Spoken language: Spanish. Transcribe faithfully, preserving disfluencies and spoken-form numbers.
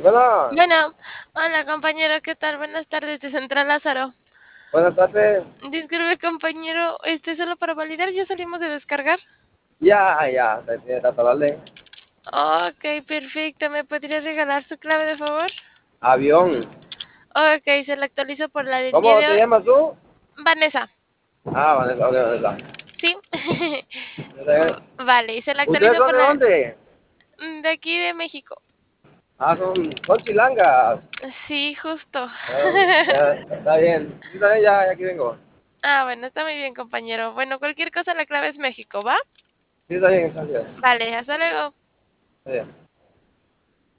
Bueno, Bueno, hola compañero, ¿qué tal? Buenas tardes de Central Lázaro. buenas tardes. Disculpe compañero, este solo para validar, ya salimos de descargar. Ya, ya, te tiene rato darle. Ok, perfecto, ¿me podría regalar su clave de favor? Avión. Ok, se la actualizo por la del día ¿Cómo de te hoy. llamas tú? Vanessa, Ah, Vanessa, ok, Vanessa. ¿sí? Eh, Vale, y se la ¿Ustedes actualizo son por de la dónde? de aquí de México. Ah, son, son chilangas. Sí, justo. Ah, ya, está bien. Yo también ya, ya aquí vengo. Ah, bueno, está muy bien compañero. Bueno, cualquier cosa la clave es México, ¿va? Sí, está bien, gracias. Vale, hasta luego. Está bien.